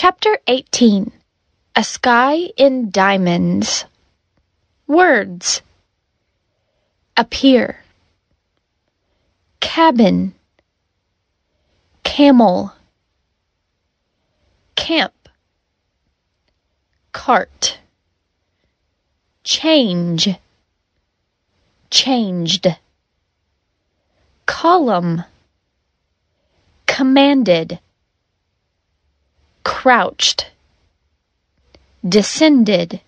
Chapter 18. A Sky in Diamonds. Words. Appear. Cabin. Camel. Camp. Cart. Change. Changed. Column. Commanded. Crouched. Descended.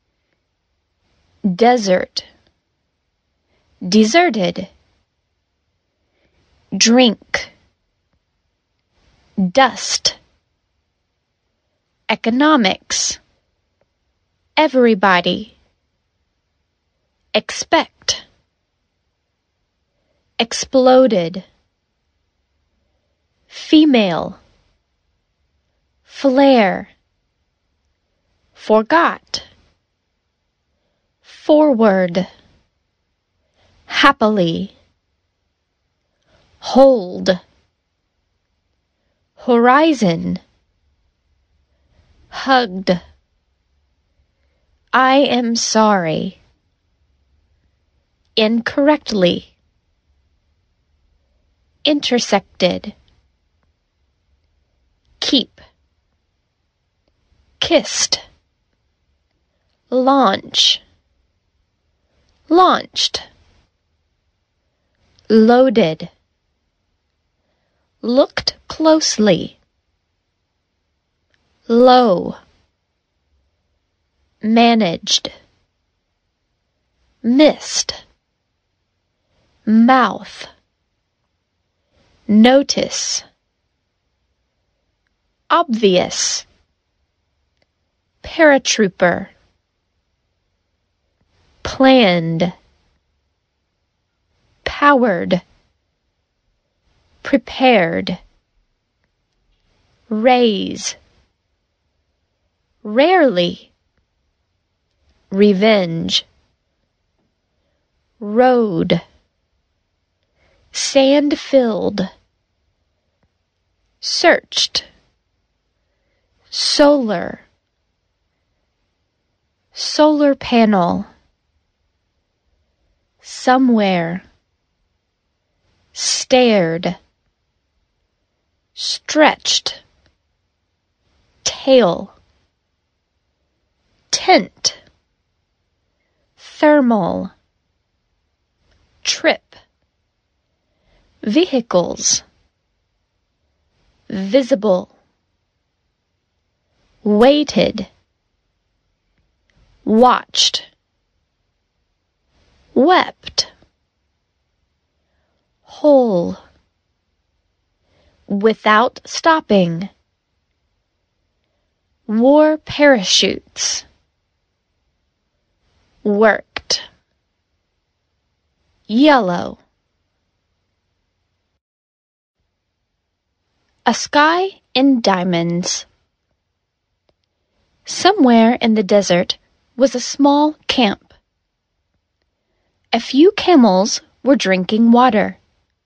Desert. Deserted. Drink. Dust. Economics. Everybody. Expect. Exploded. Female. Flare. Forgot. Forward. Happily. Hold. Horizon. Hugged. I am sorry. Incorrectly. Intersected. Keep. Kissed. Launch. Launched. Loaded. Looked closely. Low. Managed. Missed. Mouth. Notice. Obvious. Paratrooper. Planned. Powered. Prepared. Raise. Rarely. Revenge. Road. Sand-filled. Searched. Solar. Solar panel. Somewhere. Stared. Stretched. Tail. Tent. Thermal. Trip. Vehicles. Visible. Waited. Watched. Wept. Whole. Without stopping. Wore parachutes. Worked. Yellow. A Sky in Diamonds. Somewhere in the desert was a small camp. A few camels were drinking water.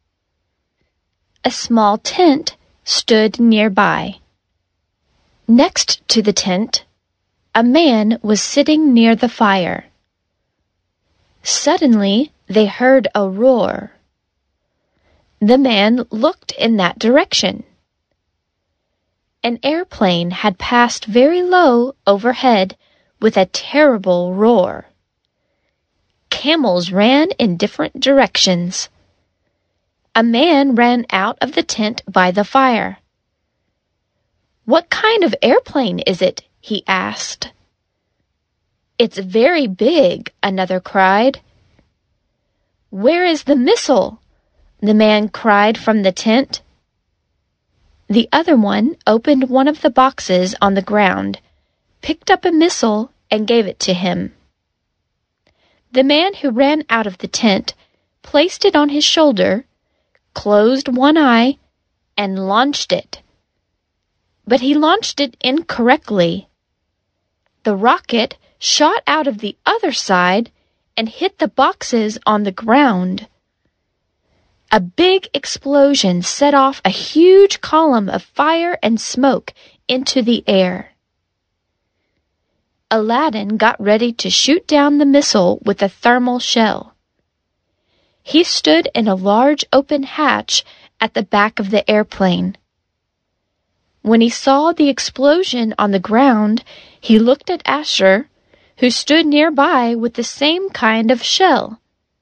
A small tent stood nearby. Next to the tent, a man was sitting near the fire. Suddenly, they heard a roar. The man looked in that direction. An airplane had passed very low overhead with a terrible roar. Camels ran in different directions. A man ran out of the tent by the fire. "What kind of airplane is it?" he asked. "It's very big," another cried. "Where is the missile?" the man cried from the tent. The other one opened one of the boxes on the ground, picked up a missile, and gave it to him. The man who ran out of the tent placed it on his shoulder, closed one eye, and launched it. But he launched it incorrectly. The rocket shot out of the other side and hit the boxes on the ground. A big explosion set off a huge column of fire and smoke into the air. Aladdin got ready to shoot down the missile with a thermal shell. He stood in a large open hatch at the back of the airplane. When he saw the explosion on the ground, he looked at Asher, who stood nearby with the same kind of shell.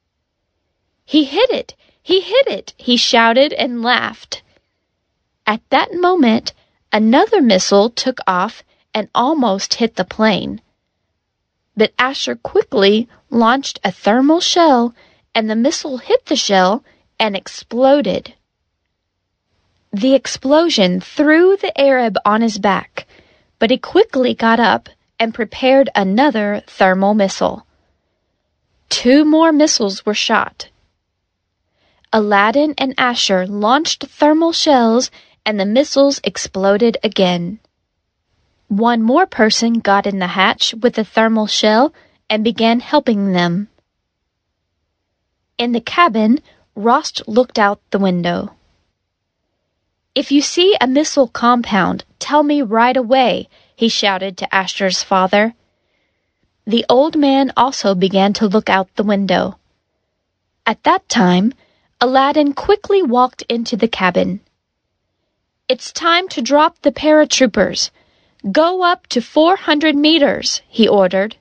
"He hit it! He hit it!" he shouted and laughed. At that moment, another missile took off and almost hit the plane. But Asher quickly launched a thermal shell, and the missile hit the shell and exploded. The explosion threw the Arab on his back, but he quickly got up and prepared another thermal missile. 2 more missiles were shot. Aladdin and Asher launched thermal shells, and the missiles exploded again. 1 more person got in the hatch with a thermal shell and began helping them. In the cabin, Rost looked out the window. "If you see a missile compound, tell me right away," he shouted to Asher's father. The old man also began to look out the window. At that time, Aladdin quickly walked into the cabin. "It's time to drop the paratroopers. Go up to 400 meters, he ordered.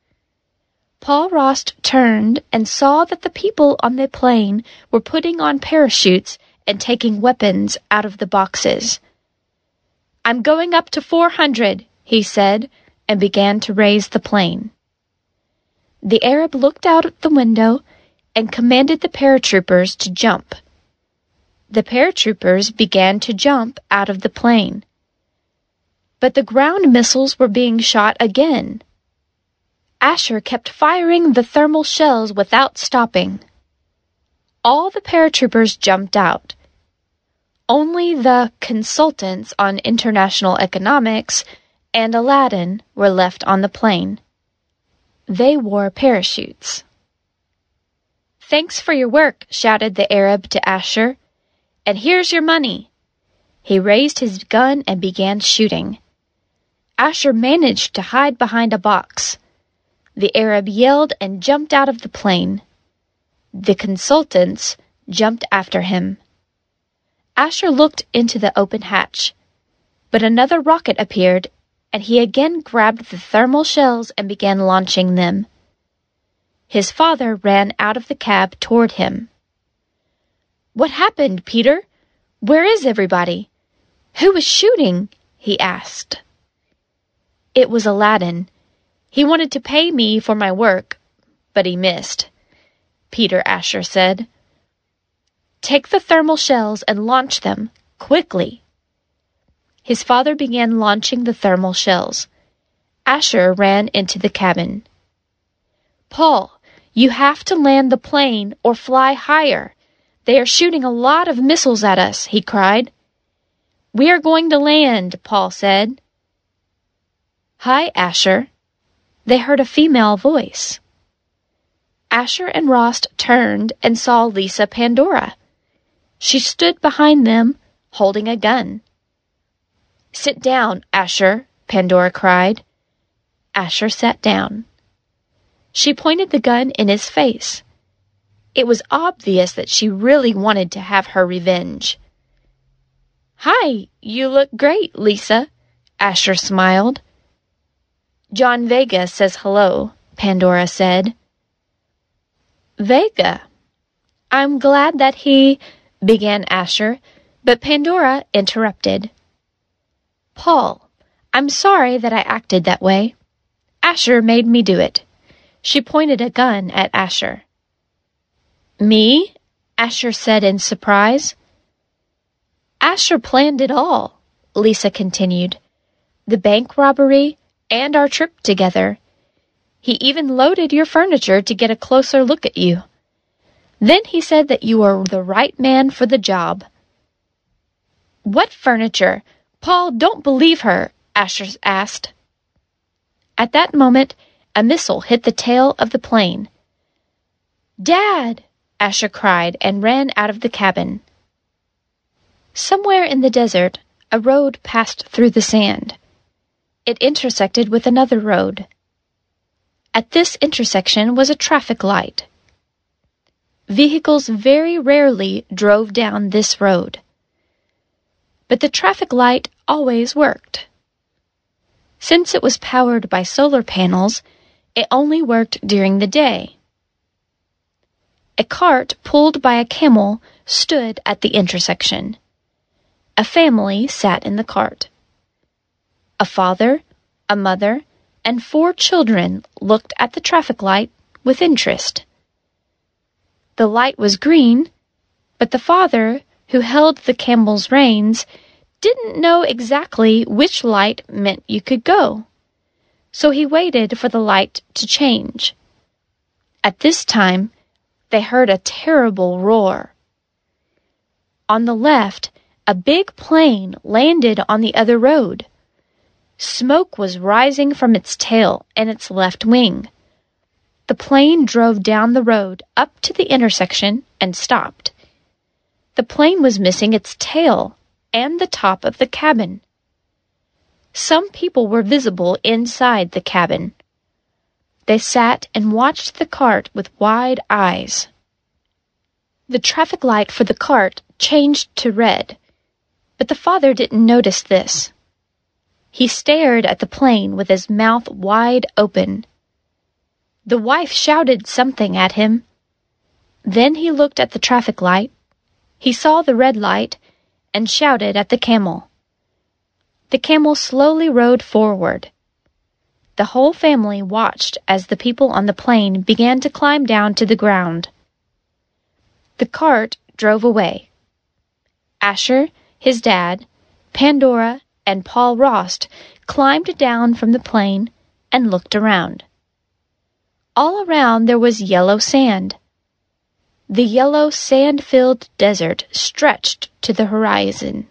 Paul Rost turned and saw that the people on the plane were putting on parachutes and taking weapons out of the boxes. "I'm going up to 400, he said, and began to raise the plane. The Arab looked out at the window and commanded the paratroopers to jump. The paratroopers began to jump out of the plane. But the ground missiles were being shot again. Asher kept firing the thermal shells without stopping. All the paratroopers jumped out. Only the consultants on international economics and Aladdin were left on the plane. They wore parachutes. "Thanks for your work," shouted the Arab to Asher. "And here's your money." He raised his gun and began shooting. Asher managed to hide behind a box. The Arab yelled and jumped out of the plane. The consultants jumped after him. Asher looked into the open hatch, but another rocket appeared, and he again grabbed the thermal shells and began launching them. His father ran out of the cab toward him. "What happened, Peter? Where is everybody? Who was shooting?" he asked. "It was Aladdin. He wanted to pay me for my work, but he missed," Peter Asher said. "Take the thermal shells and launch them, quickly." His father began launching the thermal shells. Asher ran into the cabin. "Paul, you have to land the plane or fly higher. They are shooting a lot of missiles at us," he cried. "We are going to land," Paul said. "Hi, Asher." They heard a female voice. Asher and Rost turned and saw Lisa Pandora. She stood behind them, holding a gun. "Sit down, Asher," Pandora cried. Asher sat down. She pointed the gun in his face. It was obvious that she really wanted to have her revenge. "Hi, you look great, Lisa," Asher smiled. "John Vega says hello," Pandora said. "Vega? I'm glad that he—" began Asher, but Pandora interrupted. "Paul, I'm sorry that I acted that way. Asher made me do it." She pointed a gun at Asher. "Me?" Asher said in surprise. "Asher planned it all," Lisa continued. "The bank robbery and our trip together. He even loaded your furniture to get a closer look at you. Then he said that you were the right man for the job." "What furniture? Paul, don't believe her," Asher asked. At that moment, a missile hit the tail of the plane. "Dad!" Asher cried and ran out of the cabin. Somewhere in the desert, a road passed through the sand. It intersected with another road. At this intersection was a traffic light. Vehicles very rarely drove down this road. But the traffic light always worked. Since it was powered by solar panels, it only worked during the day. A cart pulled by a camel stood at the intersection. A family sat in the cart. A father, a mother, and 4 children looked at the traffic light with interest. The light was green, but the father, who held the camel's reins, didn't know exactly which light meant you could go. So he waited for the light to change. At this time, they heard a terrible roar. On the left, a big plane landed on the other road. Smoke was rising from its tail and its left wing. The plane drove down the road up to the intersection and stopped. The plane was missing its tail and the top of the cabin. Some people were visible inside the cabin. They sat and watched the cart with wide eyes. The traffic light for the cart changed to red, but the father didn't notice this. He stared at the plane with his mouth wide open. The wife shouted something at him. Then he looked at the traffic light. He saw the red light and shouted at the camel. The camel slowly rode forward. The whole family watched as the people on the plane began to climb down to the ground. The cart drove away. Asher, his dad, Pandora, and Paul Rost climbed down from the plane and looked around. All around there was yellow sand. The yellow sand-filled desert stretched to the horizon.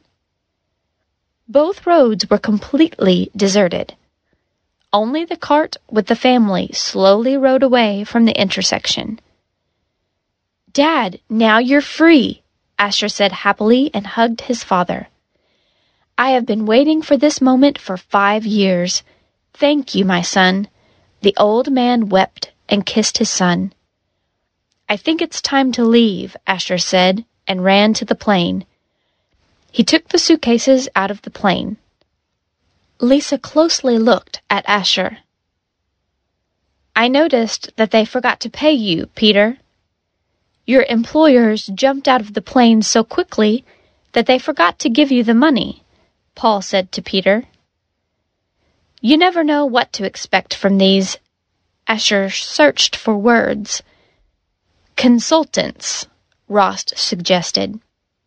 Both roads were completely deserted. Only the cart with the family slowly rode away from the intersection. "Dad, now you're free," Asher said happily and hugged his father. "I have been waiting for this moment for 5 years. Thank you, my son." The old man wept and kissed his son. "I think it's time to leave," Asher said, and ran to the plane. He took the suitcases out of the plane. Lisa closely looked at Asher. "I noticed that they forgot to pay you, Peter. Your employers jumped out of the plane so quickly that they forgot to give you the money," Paul said to Peter. "You never know what to expect from these," Asher searched for words. "Consultants," Rost suggested.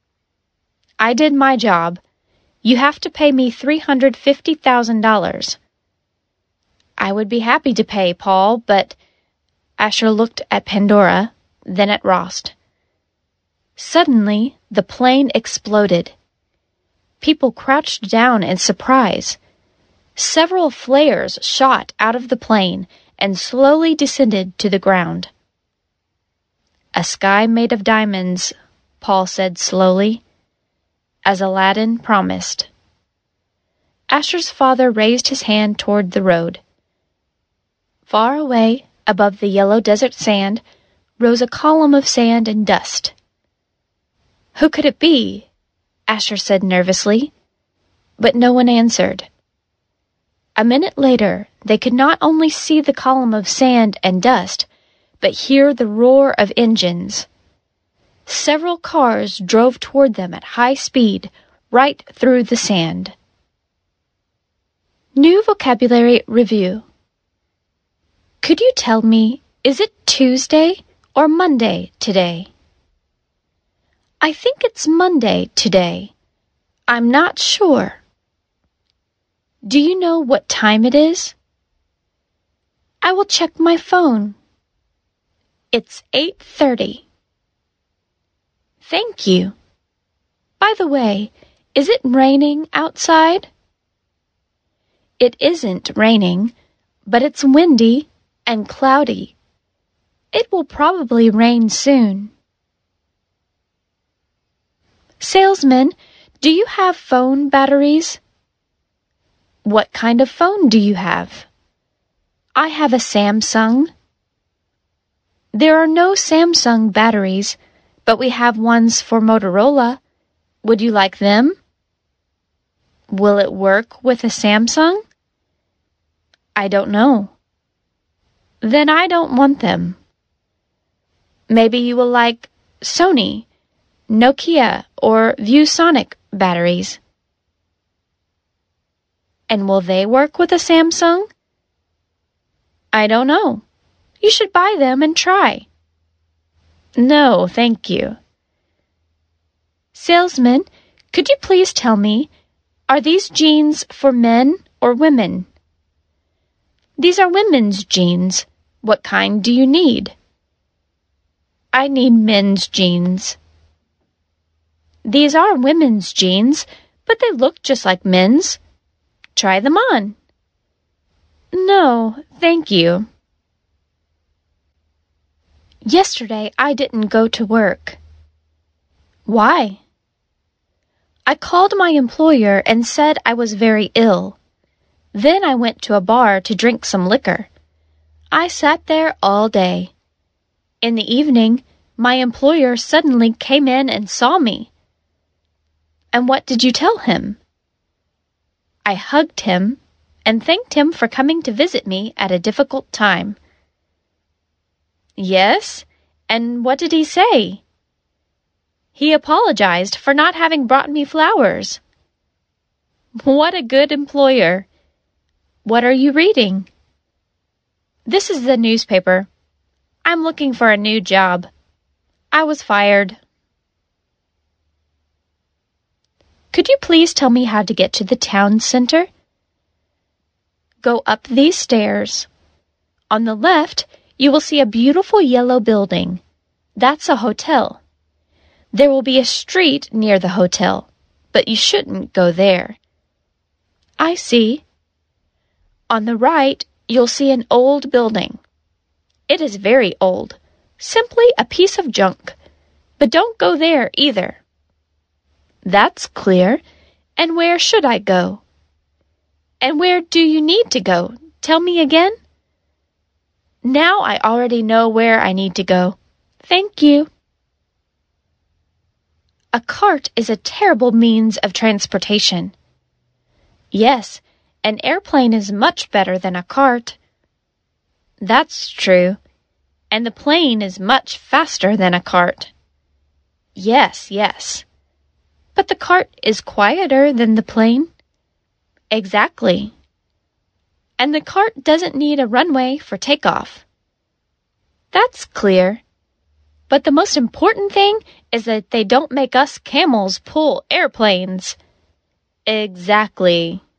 "I did my job. You have to pay me $350,000. "I would be happy to pay, Paul, but—" Asher looked at Pandora, then at Rost. Suddenly, the plane exploded. People crouched down in surprise. Several flares shot out of the plane and slowly descended to the ground. "A sky made of diamonds," Paul said slowly, "as Aladdin promised." Asher's father raised his hand toward the road. Far away, above the yellow desert sand, rose a column of sand and dust. "Who could it be?" Asher said nervously, but no one answered. A minute later, they could not only see the column of sand and dust, but hear the roar of engines. Several cars drove toward them at high speed, right through the sand. New vocabulary review. Could you tell me, is it Tuesday or Monday today? I think it's Monday today. I'm not sure. Do you know what time it is? I will check my phone. It's 8:30. Thank you. By the way, is it raining outside? It isn't raining, but it's windy and cloudy. It will probably rain soon. Salesman, do you have phone batteries? What kind of phone do you have? I have a Samsung. There are no Samsung batteries, but we have ones for Motorola. Would you like them? Will it work with a Samsung? I don't know. Then I don't want them. Maybe you will like Sony, Nokia, or ViewSonic batteries. And will they work with a Samsung? I don't know. You should buy them and try. No, thank you. Salesman, could you please tell me, are these jeans for men or women? These are women's jeans. What kind do you need? I need men's jeans. These are women's jeans, but they look just like men's. Try them on. No, thank you. Yesterday I didn't go to work. Why? I called my employer and said I was very ill. Then I went to a bar to drink some liquor. I sat there all day. In the evening, my employer suddenly came in and saw me. And what did you tell him? I hugged him and thanked him for coming to visit me at a difficult time. Yes? And what did he say? He apologized for not having brought me flowers. What a good employer. What are you reading? This is the newspaper. I'm looking for a new job. I was fired. Could you please tell me how to get to the town center? Go up these stairs. On the left, you will see a beautiful yellow building. That's a hotel. There will be a street near the hotel, but you shouldn't go there. I see. On the right, you'll see an old building. It is very old, simply a piece of junk, but don't go there either. That's clear. And where should I go? And where do you need to go? Tell me again. Now I already know where I need to go. Thank you. A cart is a terrible means of transportation. Yes, an airplane is much better than a cart. That's true. And the plane is much faster than a cart. Yes, yes. But the cart is quieter than the plane. Exactly. And the cart doesn't need a runway for takeoff. That's clear. But the most important thing is that they don't make us camels pull airplanes. Exactly.